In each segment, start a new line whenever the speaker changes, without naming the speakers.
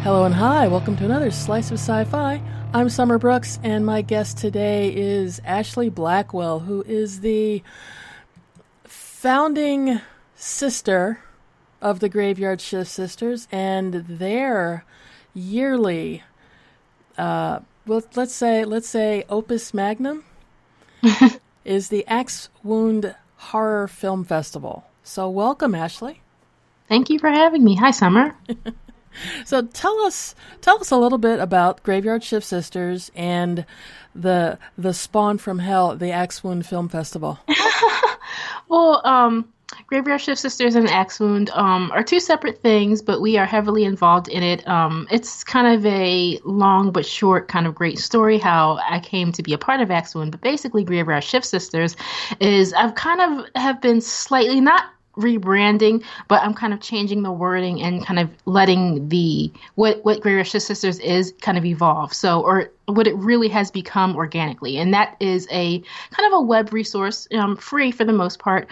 Hello and hi, welcome to another Slice of Sci-Fi. I'm Summer Brooks, and my guest today is Ashley Blackwell, who is the founding sister of the Graveyard Shift Sisters, and their yearly, let's say opus magnum is the Axe Wound Horror Film Festival. So welcome, Ashley.
Thank you for having me. Hi, Summer.
So tell us a little bit about Graveyard Shift Sisters and the Spawn from Hell, the Axe Wound Film Festival.
Well, Graveyard Shift Sisters and Axe Wound are two separate things, but we are heavily involved in it. It's kind of a long but short kind of great story how I came to be a part of Axe Wound. But basically, Graveyard Shift Sisters is I've kind of have been slightly not rebranding, but I'm kind of changing the wording and kind of letting what Graveyard Shift Sisters is kind of evolve. So, or what it really has become organically. And that is a kind of a web resource, free for the most part.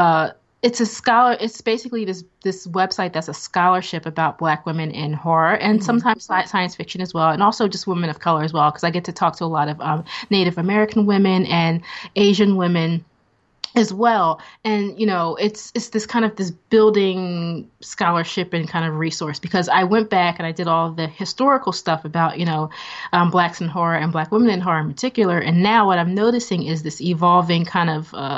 It's basically this website that's a scholarship about Black women in horror and sometimes science fiction as well, and also just women of color as well, because I get to talk to a lot of Native American women and Asian women as well. And, it's this kind of this building scholarship and kind of resource, because I went back and I did all the historical stuff about, Blacks in horror and Black women in horror in particular. And now what I'm noticing is this evolving kind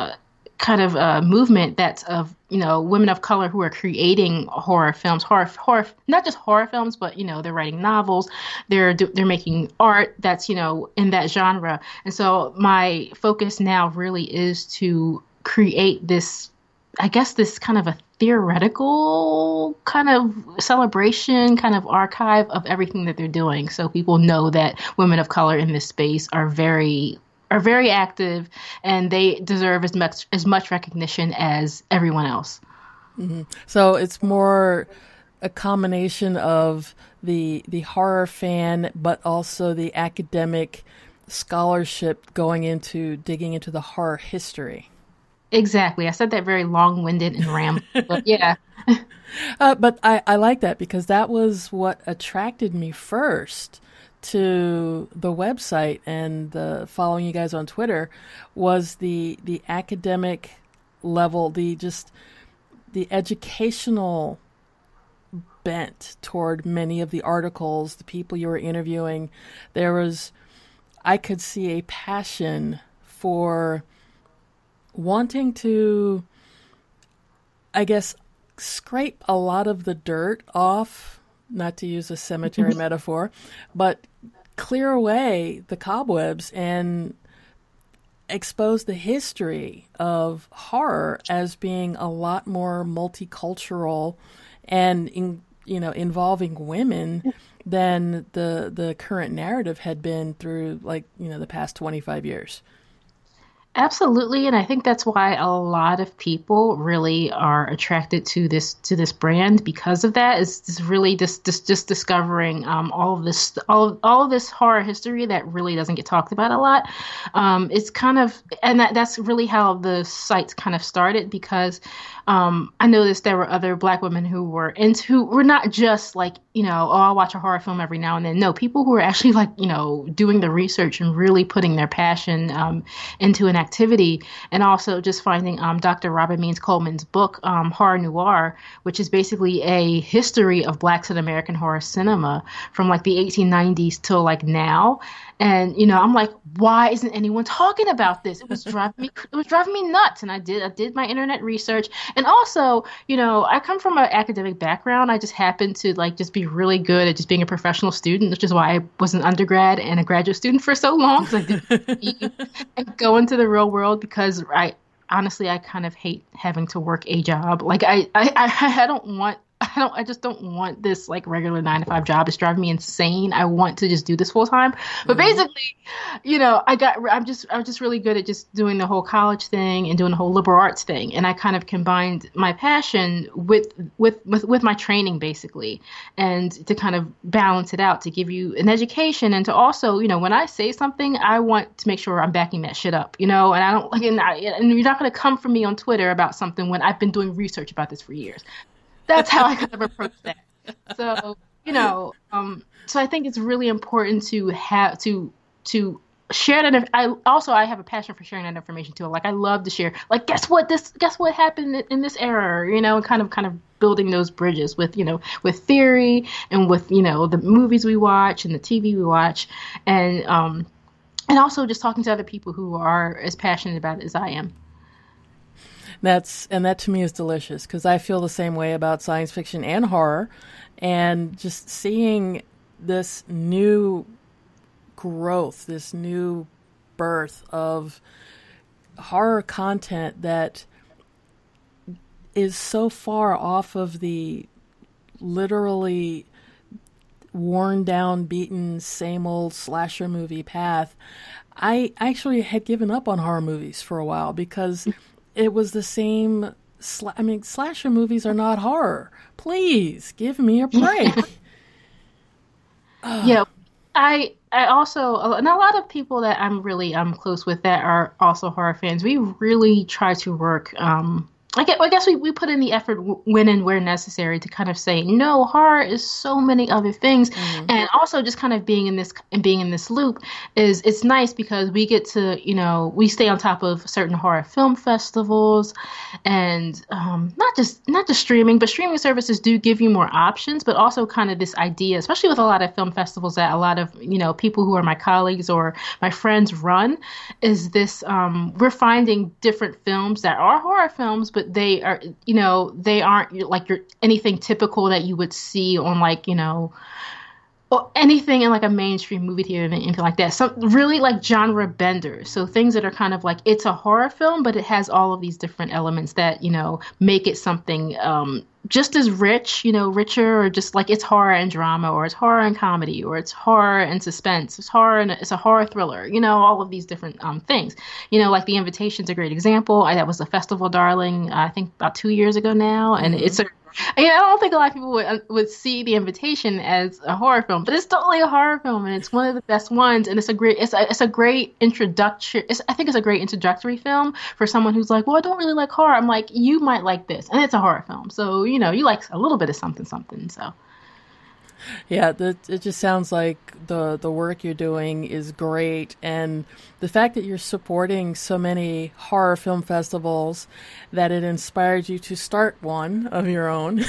of movement that's of, women of color who are creating horror films, horror, not just horror films, but, they're writing novels, they're making art that's, in that genre. And so my focus now really is to create this, I guess, this kind of a theoretical kind of celebration, kind of archive of everything that they're doing. So people know that women of color in this space are very active, and they deserve as much recognition as everyone else.
Mm-hmm. So it's more a combination of the horror fan, but also the academic scholarship digging into the horror history.
Exactly. I said that very long-winded and rambling, but yeah.
But I like that, because that was what attracted me first to the website and the following you guys on Twitter, was the academic level, the educational bent toward many of the articles, the people you were interviewing. I could see a passion for wanting to, I guess, scrape a lot of the dirt off, not to use a cemetery metaphor, but clear away the cobwebs and expose the history of horror as being a lot more multicultural and involving women than the current narrative had been through, the past 25 years.
Absolutely, and I think that's why a lot of people really are attracted to this brand, because of that. Is really just discovering all of this horror history that really doesn't get talked about a lot. It's kind of, and that's really how the site kind of started, because I noticed there were other Black women who were not just like, I'll watch a horror film every now and then. No, people who are actually doing the research and really putting their passion into an activity. And also just finding Dr. Robin Means Coleman's book, Horror Noir, which is basically a history of Blacks in American horror cinema from the 1890s till now. And, I'm like, why isn't anyone talking about this? It was driving me nuts. And I did my internet research. And also, I come from an academic background. I just happened to just be really good at just being a professional student, which is why I was an undergrad and a graduate student for so long. Because I didn't go into the real world, because I kind of hate having to work a job. I just don't want this regular 9-to-5 job. It's driving me insane. I want to just do this full time. But basically, I was just really good at just doing the whole college thing and doing the whole liberal arts thing. And I kind of combined my passion with my training, basically, and to kind of balance it out, to give you an education, and to also, when I say something, I want to make sure I'm backing that shit up, and I don't and you're not going to come for me on Twitter about something when I've been doing research about this for years. That's how I kind of approach that. So, So I think it's really important to have to share that. I have a passion for sharing that information too. Like I love to share. Like guess what happened in this era, and kind of building those bridges with with theory and with the movies we watch and the TV we watch, and also just talking to other people who are as passionate about it as I am.
That to me is delicious because I feel the same way about science fiction and horror, and just seeing this new growth, this new birth of horror content that is so far off of the literally worn down, beaten, same old slasher movie path. I actually had given up on horror movies for a while because it was the same. Slasher movies are not horror. Please give me a break.
Yeah, I also, and a lot of people that I'm really close with that are also horror fans. We really try to work. I guess we put in the effort when and where necessary to kind of say no. Horror is so many other things, and also just kind of being in this loop is it's nice because we get to we stay on top of certain horror film festivals, and not just streaming, but streaming services do give you more options, but also kind of this idea, especially with a lot of film festivals that a lot of people who are my colleagues or my friends run, is this we're finding different films that are horror films, but they are, they aren't like anything typical that you would see on or anything in like a mainstream movie theater and anything like that. So really like genre benders. So things that are kind of like, it's a horror film, but it has all of these different elements that, make it something just as rich, richer, or just like it's horror and drama, or it's horror and comedy, or it's horror and suspense, it's horror and it's a horror thriller, all of these different things. Like The Invitation's a great example. That was a festival darling, I think about 2 years ago now, and I don't think a lot of people would see The Invitation as a horror film, but it's totally a horror film, and it's one of the best ones. And it's a great introduction. I think it's a great introductory film for someone who's like, well, I don't really like horror. I'm like, you might like this, and it's a horror film, so you like a little bit of something. So.
Yeah, it just sounds like the work you're doing is great, and the fact that you're supporting so many horror film festivals that it inspired you to start one of your own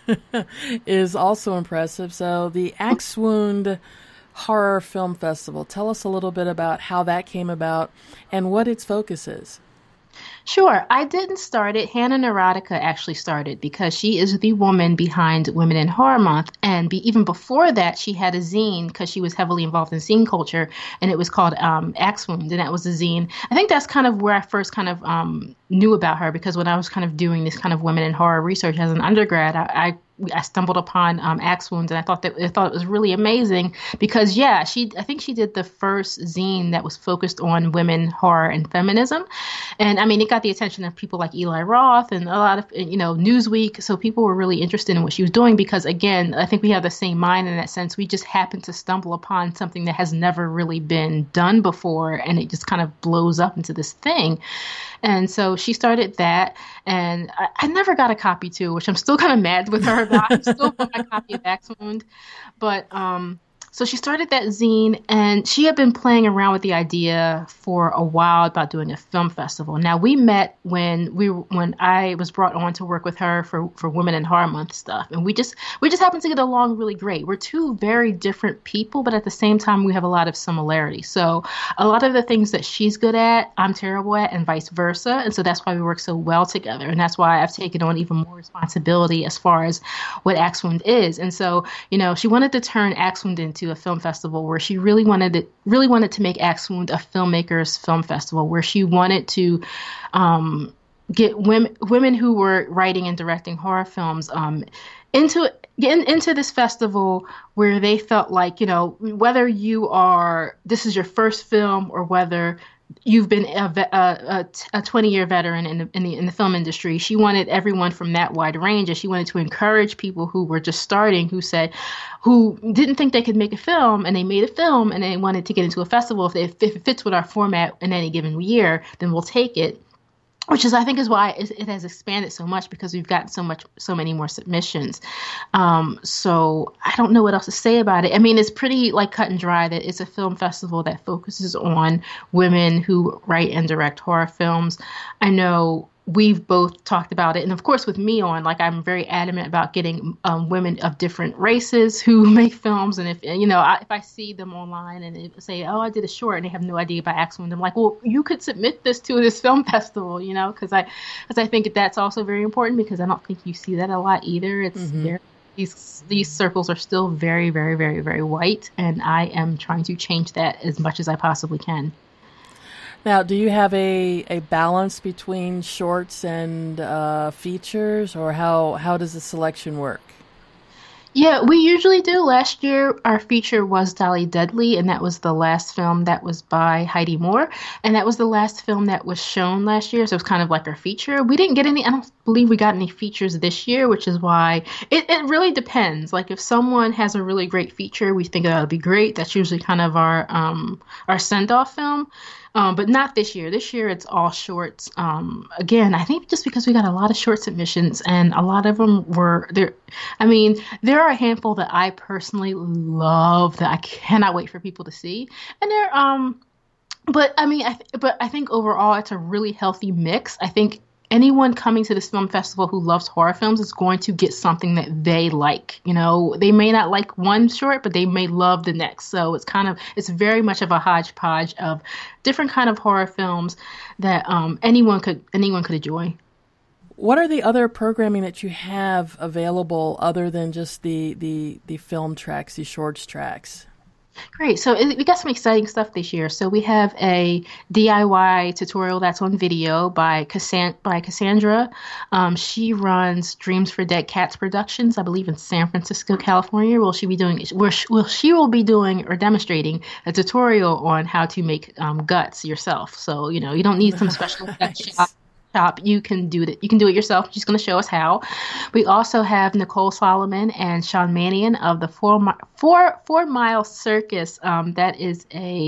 is also impressive. So the Axe Wound Horror Film Festival, tell us a little bit about how that came about and what its focus is.
Sure. I didn't start it. Hannah Neurotica actually started because she is the woman behind Women in Horror Month. And even before that, she had a zine because she was heavily involved in zine culture, and it was called Axe Wound, and that was a zine. I think that's kind of where I first kind of knew about her, because when I was kind of doing this kind of women in horror research as an undergrad, I stumbled upon Axe Wounds, and I thought it was really amazing because I think she did the first zine that was focused on women, horror, and feminism, and I mean it got the attention of people like Eli Roth and a lot of Newsweek, so people were really interested in what she was doing because again I think we have the same mind in that sense. We just happened to stumble upon something that has never really been done before, and it just kind of blows up into this thing. And so she started that, and I never got a copy too, which I'm still kind of mad with her about. I still want my copy of Axe Wound, but so she started that zine, and she had been playing around with the idea for a while about doing a film festival. Now we met when I was brought on to work with her for Women in Horror Month stuff, and we just happened to get along really great. We're two very different people, but at the same time we have a lot of similarity. So a lot of the things that she's good at, I'm terrible at, and vice versa. And so that's why we work so well together, and that's why I've taken on even more responsibility as far as what Axe Wound is. And so she wanted to turn Axe Wound into a film festival where she really wanted to make Axe Wound a filmmakers film festival, where she wanted to get women who were writing and directing horror films into this festival where they felt like, whether this is your first film or whether you've been a 20-year veteran in the film industry. She wanted everyone from that wide range, and she wanted to encourage people who were just starting, who didn't think they could make a film, and they made a film, and they wanted to get into a festival. If it fits with our format in any given year, then we'll take it. which is I think is why it has expanded so much because we've gotten so many more submissions. So I don't know what else to say about it. I mean, it's pretty like cut and dry that it's a film festival that focuses on women who write and direct horror films. I know we've both talked about it, and of course with me on, like, I'm very adamant about getting women of different races who make films. And if if I see them online and they say, oh, I did a short, and they have no idea by accident, I'm like, well, you could submit this to this film festival, because I think that's also very important, because I don't think you see that a lot either. It's very, these circles are still very, very, very, very white, and I am trying to change that as much as I possibly can.
Now, do you have a balance between shorts and features, or how does the selection work?
Yeah, we usually do. Last year, our feature was Dolly Deadly, and that was the last film that was by Heidi Moore, and that was the last film that was shown last year, so it was kind of like our feature. We didn't get any, I don't believe we got any features this year, which is why it really depends. Like, if someone has a really great feature, we think that would be great. That's usually kind of our send-off film. But not this year. This year it's all shorts. Again, I think just because we got a lot of short submissions, and a lot of them were there. I mean, there are a handful that I personally love that I cannot wait for people to see, and but I mean, I think overall it's a really healthy mix. I think anyone coming to this film festival who loves horror films is going to get something that they like. They may not like one short, but they may love the next. So it's very much of a hodgepodge of different kind of horror films that anyone could enjoy.
What are the other programming that you have available other than just the film tracks, the shorts tracks?
Great. So we got some exciting stuff this year. So we have a DIY tutorial that's on video by Cassandra. She runs Dreams for Dead Cats Productions, I believe, in San Francisco, California. She will be doing or demonstrating a tutorial on how to make guts yourself. So you don't need some special shop. You can do it. You can do it yourself. She's going to show us how. We also have Nicole Solomon and Sean Mannion of the Four Mile Circus. That is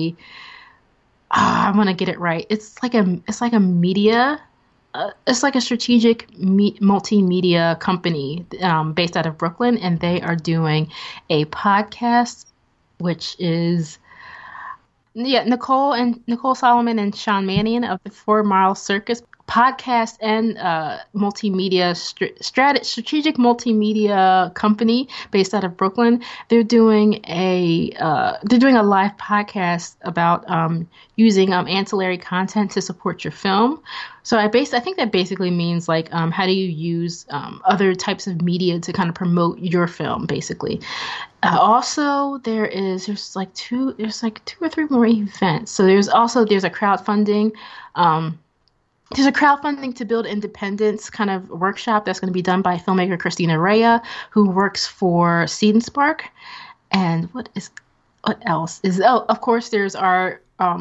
I want to get it right. It's like a media. It's like a strategic multimedia company based out of Brooklyn, and they are doing a podcast, which is. Yeah, Nicole Solomon and Sean Mannion of the 4 Mile Circus podcast and multimedia strategic multimedia company based out of Brooklyn. They're doing a live podcast about using ancillary content to support your film. So I think that basically means like how do you use other types of media to kind of promote your film, basically. Also, there's like two or three more events. So there's a crowdfunding. There's a crowdfunding to build independence kind of workshop that's going to be done by filmmaker Christina Rea, who works for Seed and Spark. And what else is? Oh, of course, there's our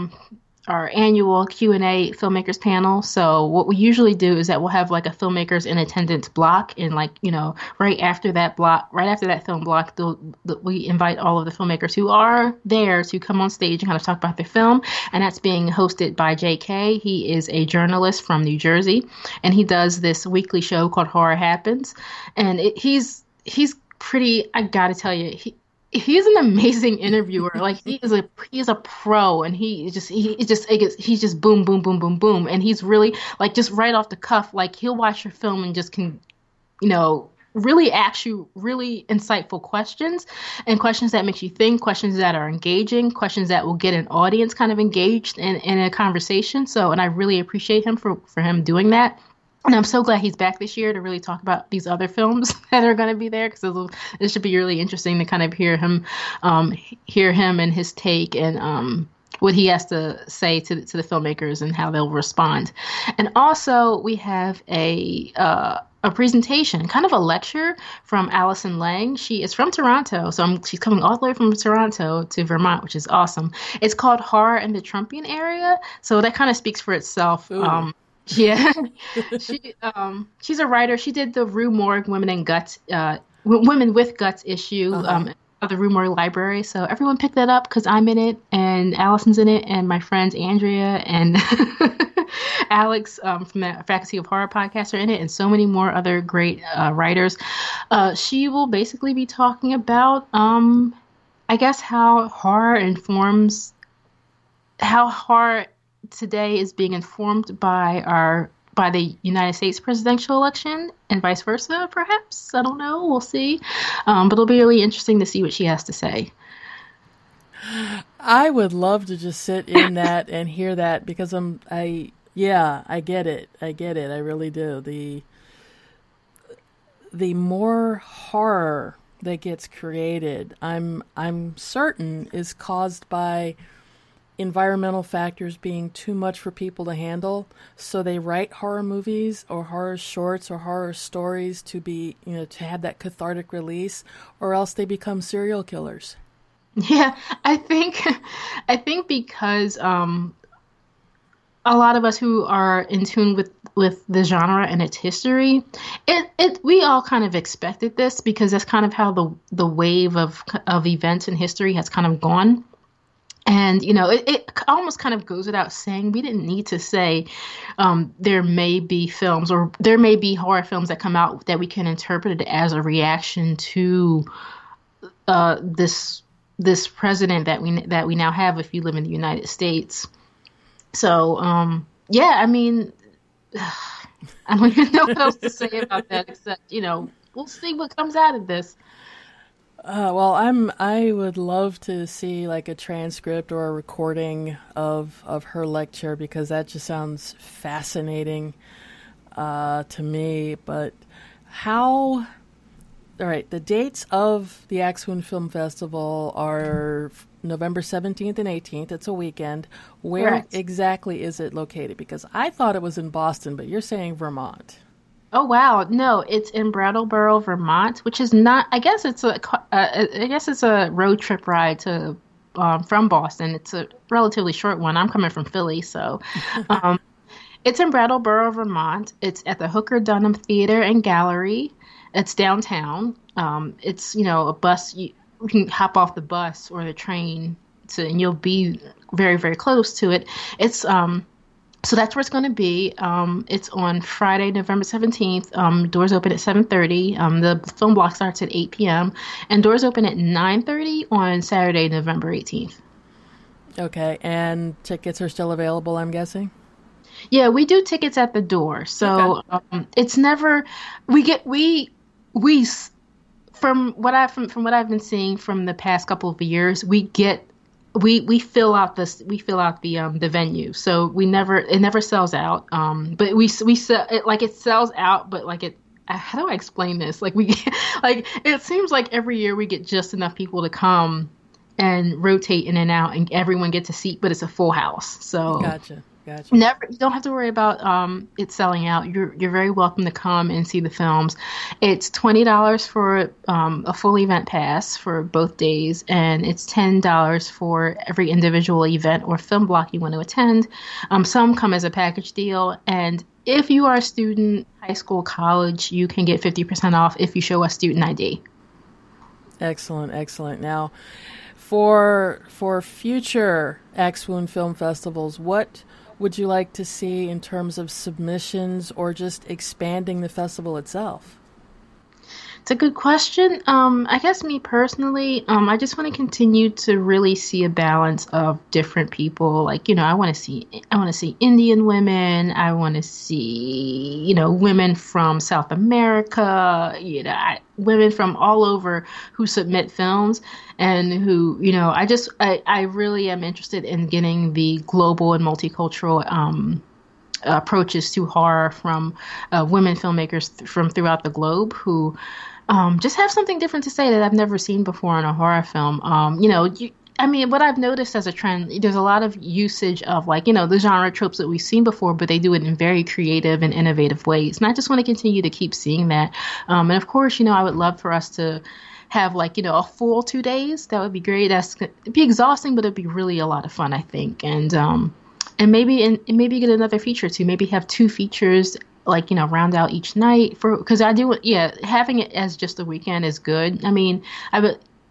annual Q&A filmmakers panel. So what we usually do is that we'll have like a filmmakers in attendance block, and right after that film block, we invite all of the filmmakers who are there to come on stage and kind of talk about their film. And that's being hosted by JK. He is a journalist from New Jersey, and he does this weekly show called Horror Happens. And he's pretty, I gotta tell you, he's an amazing interviewer. Like he is a pro, and he's just boom, boom, boom, boom, boom. And he's really like just right off the cuff. Like he'll watch your film and just can, really ask you really insightful questions, and questions that make you think, questions that are engaging, questions that will get an audience kind of engaged in a conversation. So, and I really appreciate him for him doing that. And I'm so glad he's back this year to really talk about these other films that are going to be there, because it should be really interesting to kind of hear him and his take, and what he has to say to the filmmakers and how they'll respond. And also we have a presentation, kind of a lecture from Allison Lang. She is from Toronto, so she's coming all the way from Toronto to Vermont, which is awesome. It's called Horror in the Trumpian Area, so that kind of speaks for itself. Yeah, she's a writer. She did the Rue Morgue Women with Guts issue of the Rue Morgue Library. So everyone pick that up because I'm in it and Allison's in it and my friends Andrea and Alex from the Faculty of Horror podcast are in it, and so many more other great writers. She will basically be talking about, I guess, how horror today is being informed by the United States presidential election and vice versa, perhaps. I don't know. We'll see. But it'll be really interesting to see what she has to say.
I would love to just sit in that and hear that because I get it. I get it. I really do. The more horror that gets created, I'm certain is caused by environmental factors being too much for people to handle. So they write horror movies or horror shorts or horror stories to be, to have that cathartic release, or else they become serial killers.
Yeah, I think because a lot of us who are in tune with the genre and its history, we all kind of expected this because that's kind of how the wave of events in history has kind of gone. And, it almost kind of goes without saying, we didn't need to say there may be films or there may be horror films that come out that we can interpret it as a reaction to this president that we now have if you live in the United States. So, I mean, I don't even know what else to say about that except, we'll see what comes out of this.
Well, I would love to see like a transcript or a recording of her lecture because that just sounds fascinating to me. But all right, the dates of the Axwoon Film Festival are November 17th and 18th. It's a weekend. Where
Correct.
Exactly is it located? Because I thought it was in Boston, but you're saying Vermont.
Oh wow! No, it's in Brattleboro, Vermont, which is not. I guess it's a road trip ride to from Boston. It's a relatively short one. I'm coming from Philly, so it's in Brattleboro, Vermont. It's at the Hooker Dunham Theater and Gallery. It's downtown. It's a bus. You can hop off the bus or the train, and you'll be very very close to it. It's So that's where it's going to be. It's on Friday, November 17th. Doors open at 7:30. The film block starts at 8 p.m. And doors open at 9:30 on Saturday, November 18th.
Okay, and tickets are still available, I'm guessing?
Yeah, we do tickets at the door. So
Okay.
it's never we from what I've been seeing from the past couple of years, we fill out the venue, so it never sells out. But we sell it like it sells out, but like it. How do I explain this? Like it seems like every year we get just enough people to come and rotate in and out, and everyone gets a seat, but it's a full house. So
Gotcha.
you don't have to worry about it selling out. You're very welcome to come and see the films. It's $20 for a full event pass for both days, and it's $10 for every individual event or film block you want to attend. Some come as a package deal, and if you are a student, high school, college, you can get 50% off if you show us student ID.
Excellent. Now, for future Axwoon Film Festivals, what would you like to see in terms of submissions or just expanding the festival itself?
It's a good question. I guess me personally, I just want to continue to really see a balance of different people. Like, I want to see Indian women. I want to see, women from South America, women from all over who submit films and who, I really am interested in getting the global and multicultural, approaches to horror from women filmmakers from throughout the globe who just have something different to say that I've never seen before in a horror film. What I've noticed as a trend, there's a lot of usage of the genre tropes that we've seen before, but they do it in very creative and innovative ways. And I just want to continue to keep seeing that. And of course, I would love for us to have a full 2 days. That would be great. It'd be exhausting, but it'd be really a lot of fun, I think. And maybe get another feature too. Maybe have 2 features, round out each night having it as just a weekend is good. I mean,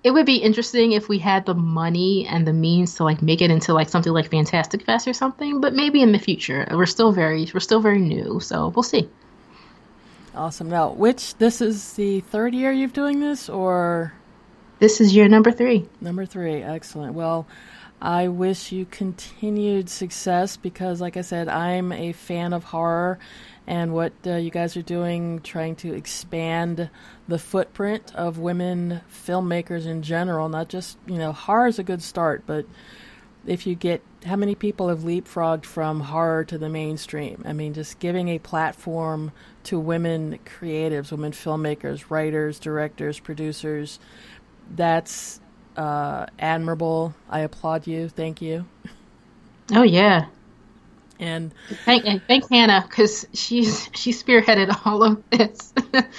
it would be interesting if we had the money and the means to like make it into like something like Fantastic Fest or something, but maybe in the future. We're still very new, so we'll see.
Awesome. Now, this is the third year you've doing this, or?
This is year number 3.
Number 3. Excellent. Well, I wish you continued success because, like I said, I'm a fan of horror, and what you guys are doing, trying to expand the footprint of women filmmakers in general, not just, horror is a good start, but if you get, how many people have leapfrogged from horror to the mainstream? I mean, just giving a platform to women creatives, women filmmakers, writers, directors, producers, that's admirable. I applaud you. Thank you.
Oh, yeah.
And
thank Hannah, because she spearheaded all of this.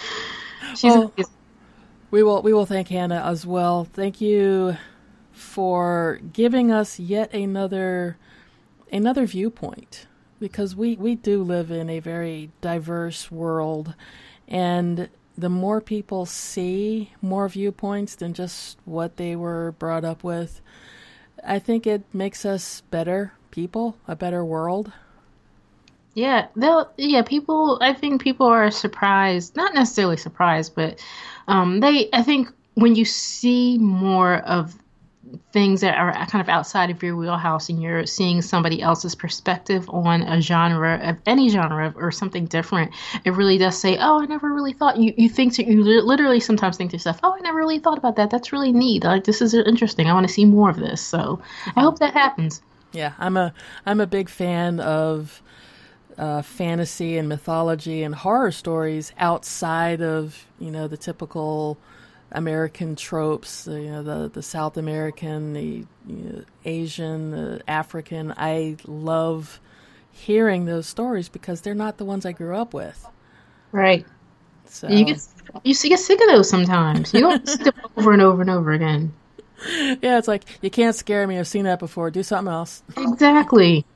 We will thank Hannah as well. Thank you for giving us yet another viewpoint, because we do live in a very diverse world, and the more people see more viewpoints than just what they were brought up with, I think it makes us better people, a better world.
Yeah, I think people are surprised, not necessarily surprised, but I think when you see more of things that are kind of outside of your wheelhouse and you're seeing somebody else's perspective on a genre, of any genre or something different, it really does say, oh, I never really thought. You literally sometimes think to yourself, oh, I never really thought about that. That's really neat. Like, this is interesting. I want to see more of this. So I hope that happens.
Yeah, I'm a big fan of fantasy and mythology and horror stories outside of, the typical American tropes, the South American, the Asian, the African. I love hearing those stories because they're not the ones I grew up with.
Right.
So
you get sick of those sometimes. You don't see them over and over and over again.
Yeah, it's like, you can't scare me. I've seen that before. Do something else.
Exactly.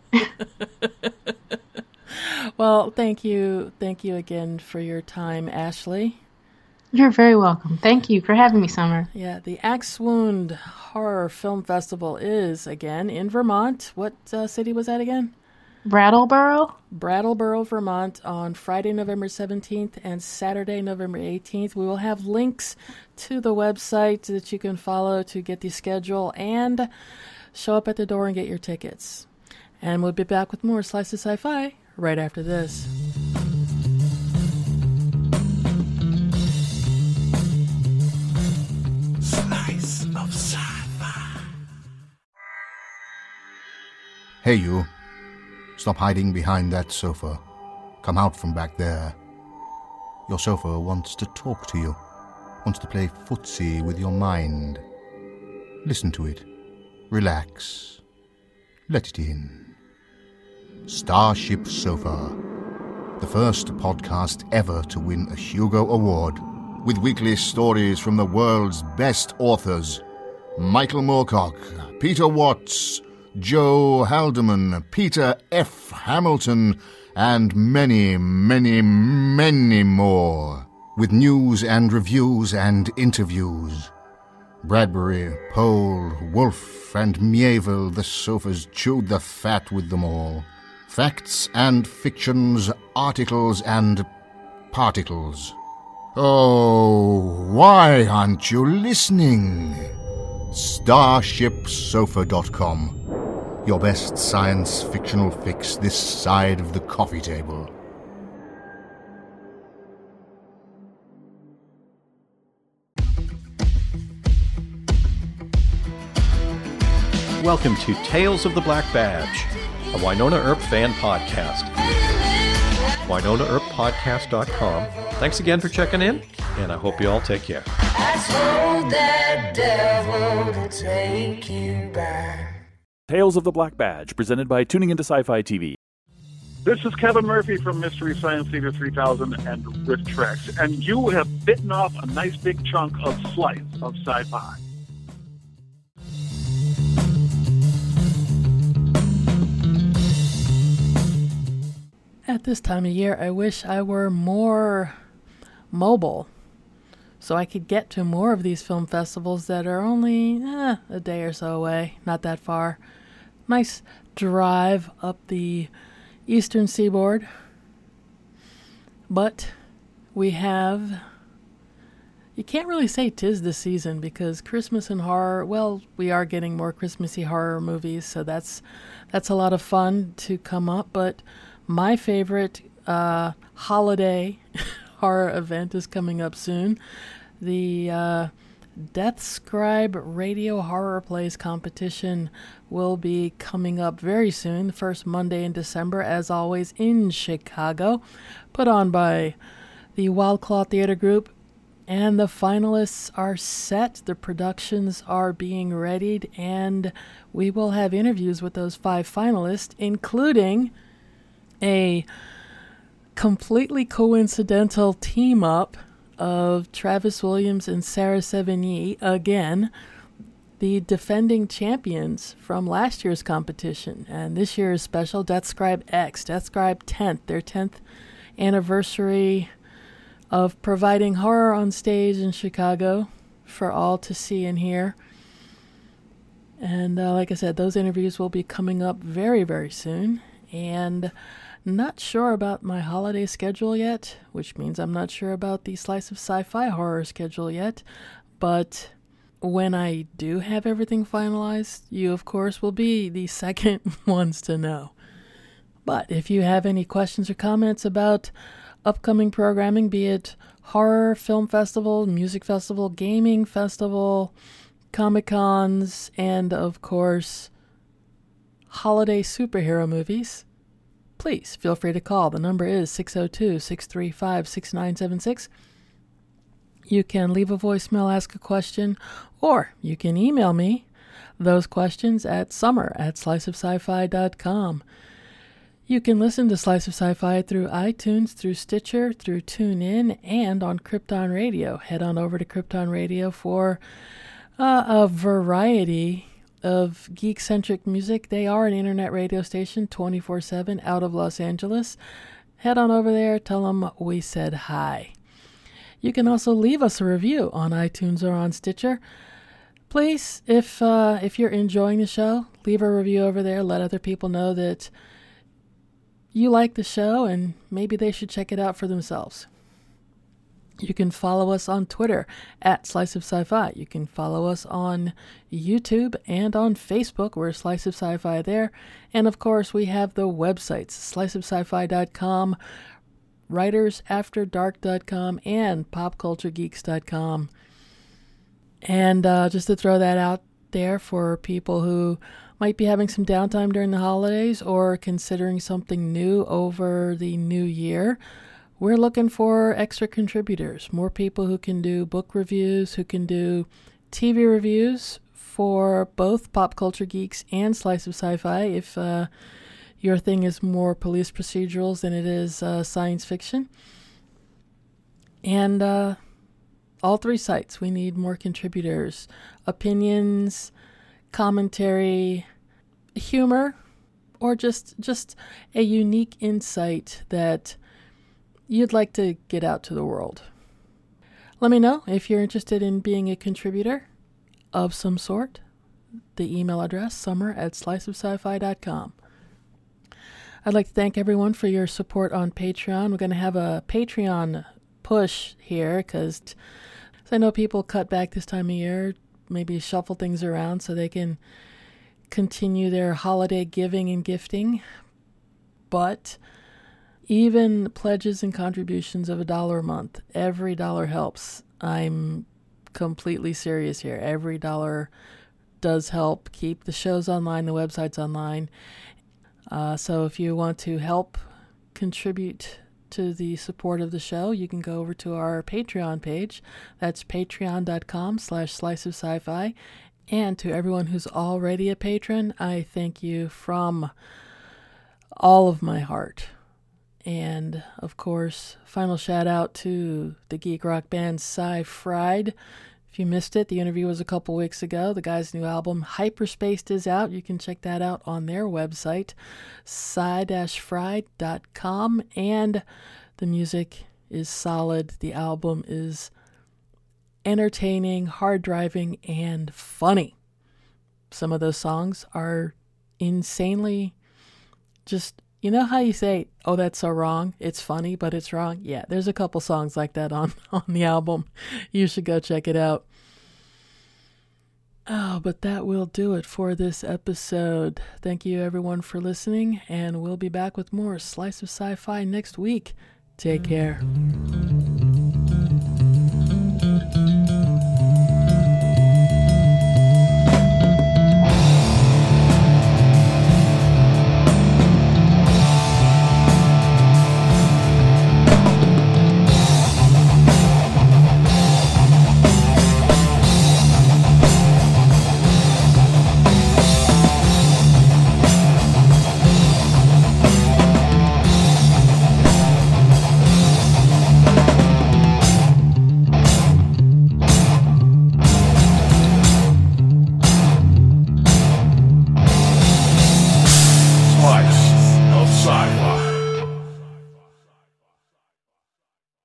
Well, thank you again for your time, Ashley.
You're very welcome. Thank you for having me, Summer.
Yeah, the Axe Wound Horror Film Festival is, again, in Vermont. What city was that again?
Brattleboro,
Vermont, on Friday, November 17th and Saturday, November 18th. We will have links to the website that you can follow to get the schedule and show up at the door and get your tickets. And we'll be back with more Slice of Sci-Fi right after this.
Slice of Sci-Fi.
Hey, you. Stop hiding behind that sofa. Come out from back there. Your sofa wants to talk to you. Wants to play footsie with your mind. Listen to it. Relax. Let it in. Starship Sofa. The first podcast ever to win a Hugo Award. With weekly stories from the world's best authors. Michael Moorcock, Peter Watts, Joe Haldeman, Peter F. Hamilton, and many, many, many more. With news and reviews and interviews. Bradbury, Pohl, Wolfe, and Mieville, the sofas chewed the fat with them all. Facts and fictions, articles and particles. Oh, why aren't you listening? StarshipSofa.com. Your best science fictional fix this side of the coffee table.
Welcome to Tales of the Black Badge, a Winona Earp fan podcast. WinonaEarpPodcast.com. Thanks again for checking in, and I hope you all take care.
I told that devil to take you back.
Tales of the Black Badge, presented by Tuning Into Sci-Fi TV.
This is Kevin Murphy from Mystery Science Theater 3000 and RiffTrex, and you have bitten off a nice big chunk of Slice of Sci-Fi.
At this time of year, I wish I were more mobile so I could get to more of these film festivals that are only a day or so away, not that far. Nice drive up the eastern seaboard. But we have, you can't really say 'tis the season because Christmas and horror, well, we are getting more Christmassy horror movies, so that's a lot of fun to come up. But my favorite holiday horror event is coming up soon. The Death Scribe Radio Horror Plays competition will be coming up very soon, the first Monday in December, as always, in Chicago, put on by the Wild Claw Theater Group. And the finalists are set, the productions are being readied, and we will have interviews with those 5 finalists, including a completely coincidental team-up of Travis Williams and Sarah Sevigny, again, the defending champions from last year's competition. And this year is special, Death Scribe X, Death Scribe 10th, their 10th anniversary of providing horror on stage in Chicago for all to see and hear. And like I said, those interviews will be coming up very, very soon. And not sure about my holiday schedule yet, which means I'm not sure about the Slice of Sci-Fi horror schedule yet. But when I do have everything finalized, you, of course, will be the second ones to know. But if you have any questions or comments about upcoming programming, be it horror, film festival, music festival, gaming festival, Comic-Cons, and, of course, holiday superhero movies, please feel free to call. The number is 602-635-6976. You can leave a voicemail, ask a question, or you can email me those questions at summer@sliceofsci-fi.com. You can listen to Slice of Sci-Fi through iTunes, through Stitcher, through TuneIn, and on Krypton Radio. Head on over to Krypton Radio for a variety of geek-centric music. They are an internet radio station 24/7 out of Los Angeles. Head on over there, tell them we said hi. You can also leave us a review on iTunes or on Stitcher. Please, if you're enjoying the show, leave a review over there. Let other people know that you like the show and maybe they should check it out for themselves. You can follow us on Twitter at Slice of Sci-Fi. You can follow us on YouTube and on Facebook. We're Slice of Sci-Fi there. And of course, we have the websites, sliceofsci-fi.com, writersafterdark.com, and popculturegeeks.com. And just to throw that out there for people who might be having some downtime during the holidays or considering something new over the new year, we're looking for extra contributors, more people who can do book reviews, who can do TV reviews for both Pop Culture Geeks and Slice of Sci-Fi. If your thing is more police procedurals than it is science fiction. And all 3 sites, we need more contributors. Opinions, commentary, humor, or just a unique insight that you'd like to get out to the world. Let me know if you're interested in being a contributor of some sort. The email address, summer@sliceofsci-fi.com. I'd like to thank everyone for your support on Patreon. We're going to have a Patreon push here because I know people cut back this time of year, maybe shuffle things around so they can continue their holiday giving and gifting. But even pledges and contributions of $1 a month, every dollar helps. I'm completely serious here. Every dollar does help keep the shows online, the websites online. So if you want to help contribute to the support of the show, you can go over to our Patreon page. That's patreon.com/sliceofsci-fi. And to everyone who's already a patron, I thank you from all of my heart. And, of course, final shout-out to the geek rock band Sci-Fried. If you missed it, the interview was a couple weeks ago. The guy's new album, Hyperspaced, is out. You can check that out on their website, sci-fried.com. And the music is solid. The album is entertaining, hard driving, and funny. Some of those songs are insanely just, you know how you say, oh, that's so wrong, it's funny, but it's wrong? Yeah, there's a couple songs like that on the album. You should go check it out. Oh, but that will do it for this episode. Thank you, everyone, for listening, and we'll be back with more Slice of Sci-Fi next week. Take care.